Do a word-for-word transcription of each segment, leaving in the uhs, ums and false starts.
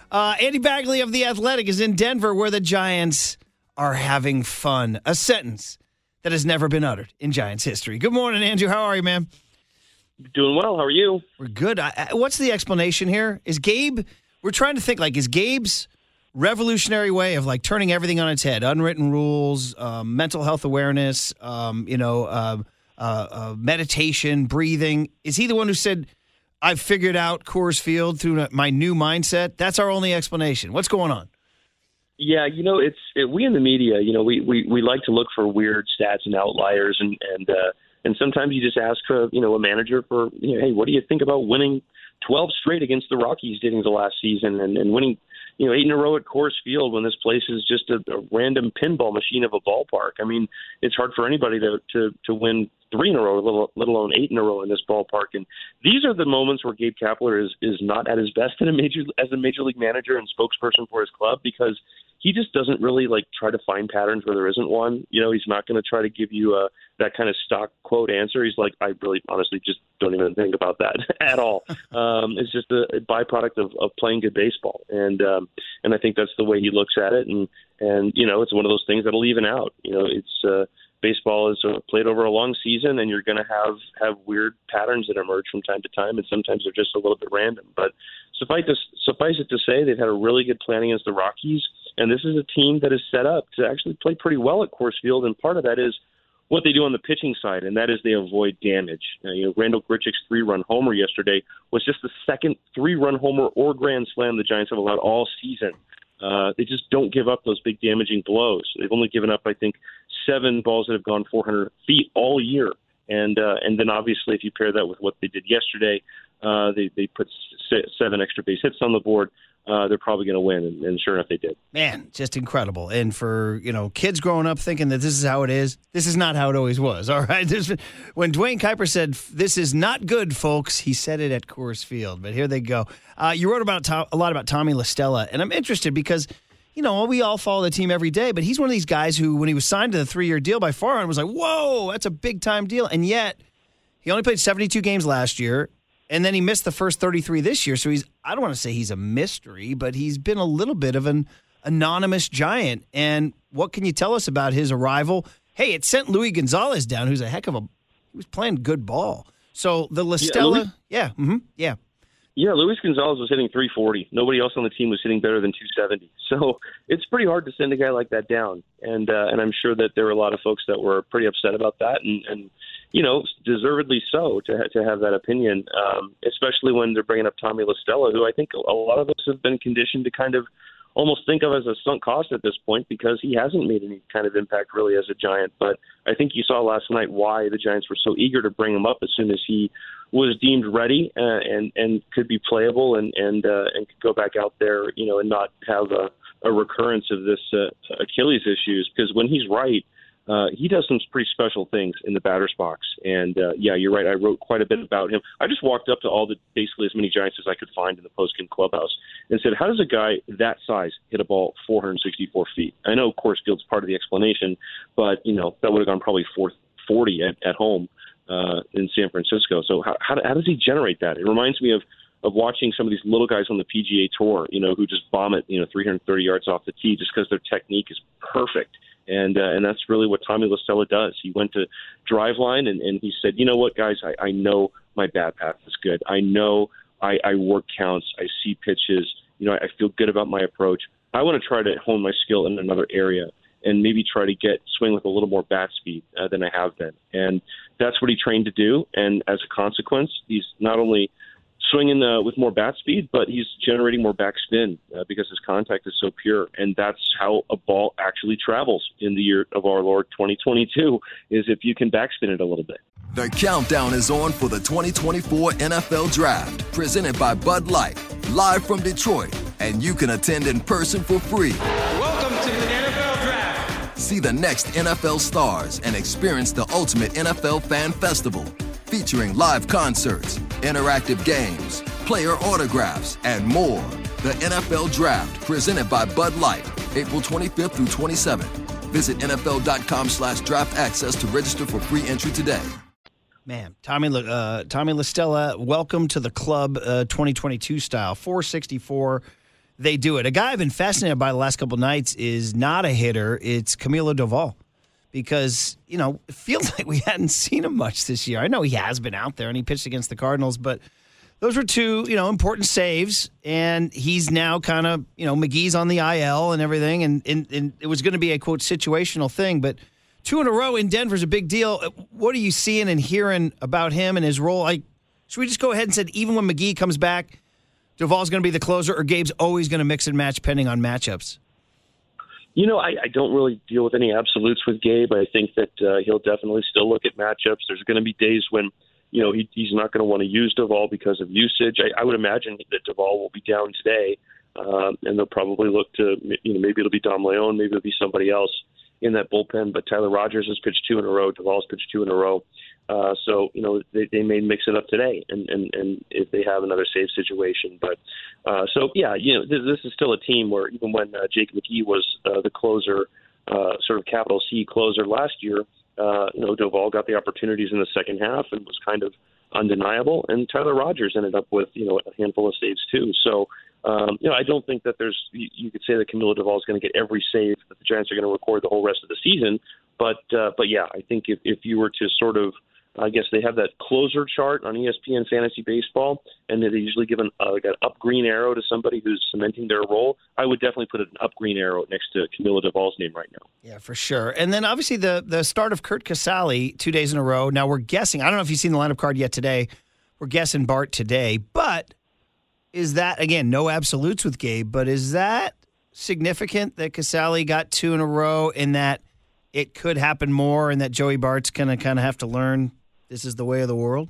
Uh, Andy Bagley of The Athletic is in Denver, where the Giants are having fun. A sentence that has never been uttered in Giants history. Good morning, Andrew. How are you, man? Doing well. How are you? We're good. I, I, what's the explanation here? Is Gabe, we're trying to think, like, is Gabe's revolutionary way of, like, turning everything on its head, unwritten rules, um, mental health awareness, um, you know, uh, uh, uh, meditation, breathing, is he the one who said, I've figured out Coors Field through my new mindset? That's our only explanation. What's going on? Yeah, you know, it's it, we in the media, you know, we, we, we like to look for weird stats and outliers, and and uh, and sometimes you just ask for, you know, a manager for, you know, hey, what do you think about winning twelve straight against the Rockies during the last season, and, and winning, you know, eight in a row at Coors Field when this place is just a, a random pinball machine of a ballpark. I mean, it's hard for anybody to to, to win three in a row, let, let alone eight in a row in this ballpark. And these are the moments where Gabe Kapler is is not at his best in a major as a major league manager and spokesperson for his club, because he just doesn't really like try to find patterns where there isn't one. You know, he's not going to try to give you a that kind of stock quote answer. He's like, I really honestly just don't even think about that at all. Um, it's just a, a byproduct of, of playing good baseball. And um, and I think that's the way he looks at it. And, and you know, it's one of those things that'll even out. You know, it's uh, baseball is uh, played over a long season, and you're going to have, have weird patterns that emerge from time to time, and sometimes they're just a little bit random. But suffice, to, suffice it to say, they've had a really good plan against the Rockies, and this is a team that is set up to actually play pretty well at Coors Field, and part of that is what they do on the pitching side, and that is they avoid damage. Uh, you know, Randall Grichuk's three-run homer yesterday was just the second three-run homer or grand slam the Giants have allowed all season. Uh, they just don't give up those big damaging blows. They've only given up, I think, seven balls that have gone four hundred feet all year. And uh, and then obviously if you pair that with what they did yesterday, uh, they, they put seven extra base hits on the board. Uh, they're probably going to win, and, and sure enough, they did. Man, just incredible. And for, you know, kids growing up thinking that this is how it is, this is not how it always was, all right? There's, when Dwayne Kuiper said, this is not good, folks, he said it at Coors Field. But here they go. Uh, you wrote about Tom, a lot about Tommy La Stella, and I'm interested because, you know, we all follow the team every day, but he's one of these guys who, when he was signed to the three-year deal by Farhan, was like, whoa, that's a big-time deal. And yet, he only played seventy-two games last year. And then he missed the first thirty-three this year. So he's, I don't want to say he's a mystery, but he's been a little bit of an anonymous Giant. And what can you tell us about his arrival? Hey, it sent Luis Gonzalez down, who's a heck of a, he was playing good ball. So the La Stella, yeah, Luis, yeah, mm-hmm, yeah. Yeah, Luis Gonzalez was hitting three forty. Nobody else on the team was hitting better than two seventy. So it's pretty hard to send a guy like that down. And uh, and I'm sure that there were a lot of folks that were pretty upset about that. And, and you know, deservedly so to ha- to have that opinion, um, especially when they're bringing up Tommy La Stella, who I think a lot of us have been conditioned to kind of almost think of as a sunk cost at this point because he hasn't made any kind of impact really as a Giant. But I think you saw last night why the Giants were so eager to bring him up as soon as he was deemed ready uh, and and could be playable and and uh, and could go back out there, you know, and not have a, a recurrence of this uh, Achilles issues. Because when he's right, Uh, he does some pretty special things in the batter's box. And, uh, yeah, you're right. I wrote quite a bit about him. I just walked up to all the basically as many Giants as I could find in the post-game clubhouse and said, how does a guy that size hit a ball four hundred sixty-four feet? I know Coors Field's part of the explanation, but, you know, that would have gone probably four forty at, at home uh, in San Francisco. So how, how, how does he generate that? It reminds me of of watching some of these little guys on the P G A Tour, you know, who just vomit, you know, three hundred thirty yards off the tee just because their technique is perfect. And uh, and that's really what Tommy La Stella does. He went to Driveline and, and he said, you know what, guys, I, I know my bat path is good. I know I, I work counts. I see pitches. You know, I, I feel good about my approach. I want to try to hone my skill in another area and maybe try to get swing with a little more bat speed uh, than I have been. And that's what he trained to do. And as a consequence, he's not only swinging uh, with more bat speed, but he's generating more backspin uh, because his contact is so pure. And that's how a ball actually travels in the year of our Lord twenty twenty-two, is if you can backspin it a little bit. The countdown is on for the twenty twenty-four N F L Draft, presented by Bud Light, live from Detroit. And you can attend in person for free. Welcome to the N F L Draft. See the next N F L stars and experience the ultimate N F L fan festival, featuring live concerts, interactive games, player autographs, and more. The N F L Draft, presented by Bud Light, April twenty-fifth through twenty-seventh. Visit N F L dot com slash draft access to register for free entry today. Man, Tommy uh, Tommy La Stella, welcome to the club uh, twenty twenty-two style. four sixty-four, they do it. A guy I've been fascinated by the last couple of nights is not a hitter. It's Camilo Doval. Because, you know, it feels like we hadn't seen him much this year. I know he has been out there and he pitched against the Cardinals, but those were two, you know, important saves. And he's now kind of, you know, McGee's on the I L and everything. And, and, and it was going to be a, quote, situational thing. But two in a row in Denver is a big deal. What are you seeing and hearing about him and his role? Like, should we just go ahead and say even when McGee comes back, Doval's going to be the closer, or Gabe's always going to mix and match depending on matchups? You know, I, I don't really deal with any absolutes with Gabe. I think that uh, he'll definitely still look at matchups. There's going to be days when, you know, he, he's not going to want to use Doval because of usage. I, I would imagine that Doval will be down today, um, and they'll probably look to, you know, maybe it'll be Dom Leon, maybe it'll be somebody else in that bullpen. But Tyler Rogers has pitched two in a row. Doval's pitched two in a row. Uh, so, you know, they, they may mix it up today, and, and, and if they have another save situation. But uh, so, yeah, you know, this, this is still a team where even when uh, Jake McGee was uh, the closer, uh, sort of capital C closer last year, uh, you know, Doval got the opportunities in the second half and was kind of undeniable. And Tyler Rogers ended up with, you know, a handful of saves too. So, um, you know, I don't think that there's, you, you could say that Camilo Doval is going to get every save that the Giants are going to record the whole rest of the season. But, uh, but yeah, I think if, if you were to sort of, I guess they have that closer chart on E S P N Fantasy Baseball, and they usually give an, uh, like an up green arrow to somebody who's cementing their role. I would definitely put an up green arrow next to Camilo Doval's name right now. Yeah, for sure. And then obviously the the start of Curt Casali two days in a row. Now we're guessing. I don't know if you've seen the lineup card yet today. We're guessing Bart today. But is that, again, no absolutes with Gabe, but is that significant that Casali got two in a row and that it could happen more and that Joey Bart's going to kind of have to learn this is the way of the world?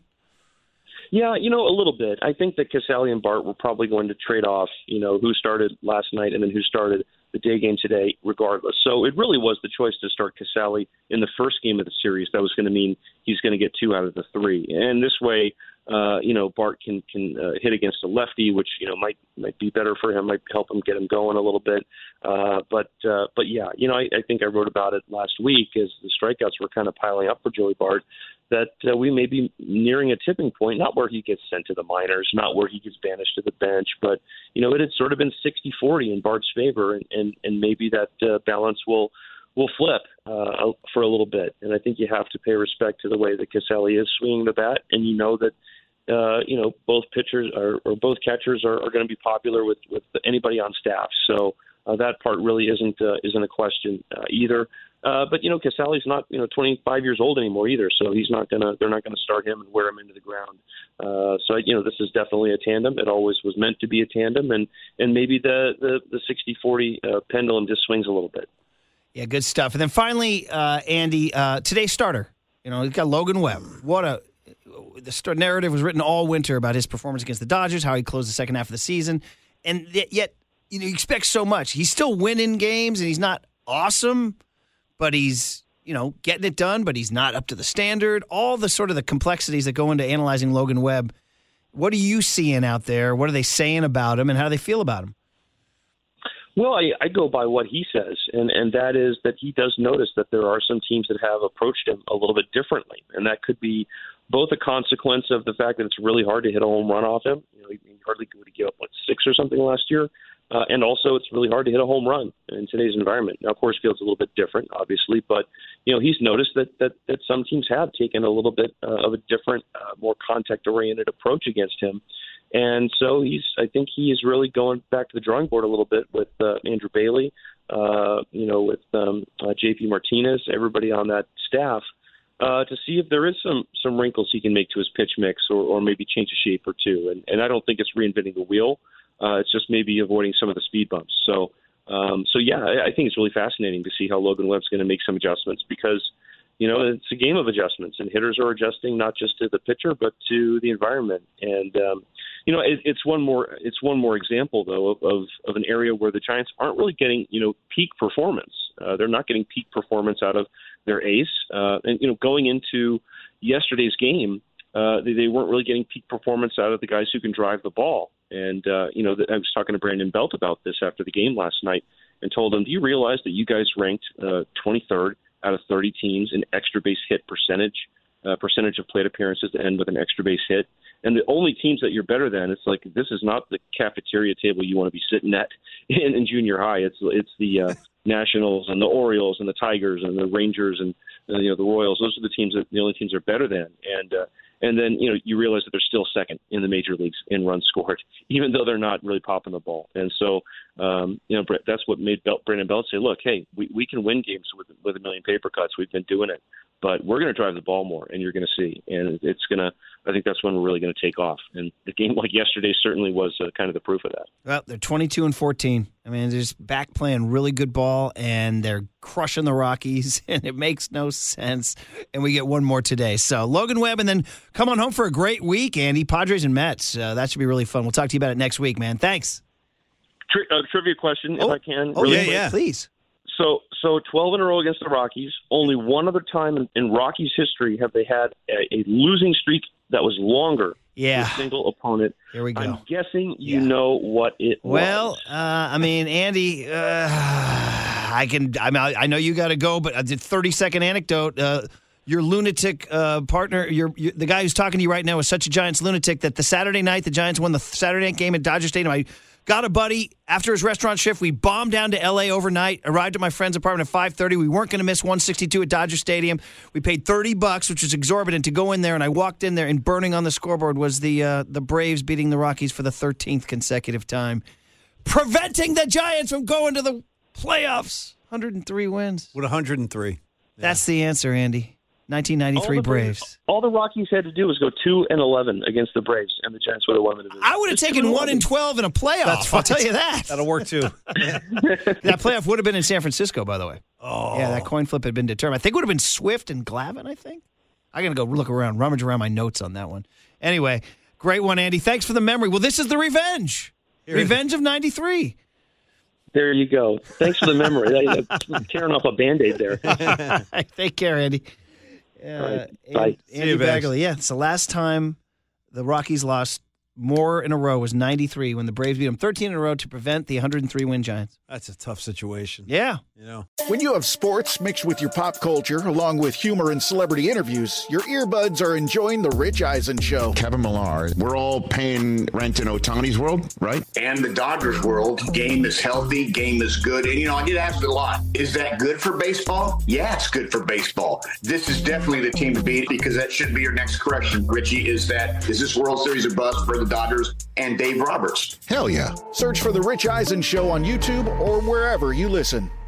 Yeah, you know, a little bit. I think that Casali and Bart were probably going to trade off, you know, who started last night and then who started the day game today regardless. So it really was the choice to start Casali in the first game of the series. That was going to mean he's going to get two out of the three. And this way, uh, you know, Bart can can uh, hit against a lefty, which, you know, might might be better for him, might help him get him going a little bit. Uh, but, uh, but yeah, you know, I, I think I wrote about it last week as the strikeouts were kind of piling up for Joey Bart, that uh, we may be nearing a tipping point, not where he gets sent to the minors, not where he gets banished to the bench, but, you know, it had sort of been sixty forty in Bart's favor, and, and, and maybe that uh, balance will will flip uh, for a little bit. And I think you have to pay respect to the way that Casali is swinging the bat, and you know that, uh, you know, both pitchers are, or both catchers are, are going to be popular with, with anybody on staff. So uh, that part really isn't uh, isn't a question uh, either. Uh, but, you know, Casali's not, you know, twenty-five years old anymore either, so he's not going to, they're not going to start him and wear him into the ground. Uh, so, you know, this is definitely a tandem. It always was meant to be a tandem, and, and maybe the, the, the sixty forty uh, pendulum just swings a little bit. Yeah, good stuff. And then finally, uh, Andy, uh, today's starter, you know, he's got Logan Webb. What a, the start narrative was written all winter about his performance against the Dodgers, how he closed the second half of the season. And yet, you know, you expect so much. He's still winning games, and he's not awesome, but he's, you know, getting it done, but he's not up to the standard. All the sort of the complexities that go into analyzing Logan Webb. What are you seeing out there? What are they saying about him, and how do they feel about him? Well, I, I go by what he says, and, and that is that he does notice that there are some teams that have approached him a little bit differently, and that could be both a consequence of the fact that it's really hard to hit a home run off him. You know, he hardly would he give up, what, six or something last year? Uh, and also, it's really hard to hit a home run in today's environment. Now, Coors Field's a little bit different, obviously, but you know he's noticed that that, that some teams have taken a little bit uh, of a different, uh, more contact-oriented approach against him, and so he's. I think he is really going back to the drawing board a little bit with uh, Andrew Bailey, uh, you know, with um, uh, J P Martinez, everybody on that staff, uh, to see if there is some some wrinkles he can make to his pitch mix, or, or maybe change a shape or two. And, and I don't think it's reinventing the wheel. Uh, it's just maybe avoiding some of the speed bumps. So, um, so yeah, I, I think it's really fascinating to see how Logan Webb's going to make some adjustments, because, you know, it's a game of adjustments, and hitters are adjusting not just to the pitcher but to the environment. And um, you know, it, it's one more it's one more example though of, of of an area where the Giants aren't really getting, you know, peak performance. Uh, they're not getting peak performance out of their ace. Uh, and you know, going into yesterday's game, uh, they, they weren't really getting peak performance out of the guys who can drive the ball. And, uh, you know, I was talking to Brandon Belt about this after the game last night and told him, do you realize that you guys ranked uh, twenty-third out of thirty teams in extra base hit percentage, uh, percentage of plate appearances to end with an extra base hit? And the only teams that you're better than, it's like this is not the cafeteria table you want to be sitting at in, in junior high. It's it's the uh, Nationals and the Orioles and the Tigers and the Rangers and uh, you know the Royals. Those are the teams that the only teams they're better than. And uh, and then you know you realize that they're still second in the major leagues in runs scored, even though they're not really popping the ball. And so um, you know that's what made Bel- Brandon Belt say, look, hey, we, we can win games with with a million paper cuts. We've been doing it. But we're going to drive the ball more, and you're going to see. And it's going to – I think that's when we're really going to take off. And the game like yesterday certainly was uh, kind of the proof of that. Well, they're twenty-two and fourteen. I mean, they're just back playing really good ball, and they're crushing the Rockies, and it makes no sense. And we get one more today. So Logan Webb, and then come on home for a great week, Andy. Padres and Mets. Uh, that should be really fun. We'll talk to you about it next week, man. Thanks. Tri- uh, trivia question, oh. if I can. Oh, really yeah, quick. yeah. Please. So, so twelve in a row against the Rockies. Only one other time in, in Rockies history have they had a, a losing streak that was longer yeah. than a single opponent. Here we go. I'm guessing you yeah. know what it well, was. Well, uh, I mean, Andy, uh, I can. I mean, I know you got to go, but a thirty-second anecdote. Uh, your lunatic uh, partner, your, your the guy who's talking to you right now, is such a Giants lunatic that the Saturday night the Giants won the Saturday night game at Dodger Stadium. I got a buddy after his restaurant shift. We bombed down to L A overnight, arrived at my friend's apartment at five thirty. We weren't going to miss one sixty-two at Dodger Stadium. We paid thirty bucks, which was exorbitant, to go in there, and I walked in there, and burning on the scoreboard was the uh, the Braves beating the Rockies for the thirteenth consecutive time, preventing the Giants from going to the playoffs. one hundred three wins. With one hundred three. Yeah. That's the answer, Andy. nineteen ninety-three all Braves. Braves. All the Rockies had to do was go two and eleven against the Braves, and the Giants would have won the division. I would have taken one and twelve in a playoff. That's I'll tell you that. That'll work too. That playoff would have been in San Francisco, by the way. Oh, yeah, that coin flip had been determined. I think it would have been Swift and Glavine. I think. I'm gonna go look around, rummage around my notes on that one. Anyway, great one, Andy. Thanks for the memory. Well, this is the revenge. Here Revenge of ninety-three. There you go. Thanks for the memory. I'm tearing off a Band-Aid there. Take care, Andy. Uh, right. Bye. Andy Bagley. Yeah, it's the last time the Rockies lost more in a row was ninety-three when the Braves beat them thirteen in a row to prevent the one hundred three win Giants. That's a tough situation. Yeah. You know. When you have sports mixed with your pop culture, along with humor and celebrity interviews, your earbuds are enjoying The Rich Eisen Show. Kevin Millar, we're all paying rent in Ohtani's world, right? And the Dodgers world. Game is healthy, game is good. And, you know, I get asked a lot, is that good for baseball? Yeah, it's good for baseball. This is definitely the team to beat, because that should be your next question, Richie, is that, is this World Series a bust for the Dodgers and Dave Roberts? Hell yeah. Search for The Rich Eisen Show on YouTube or wherever you listen.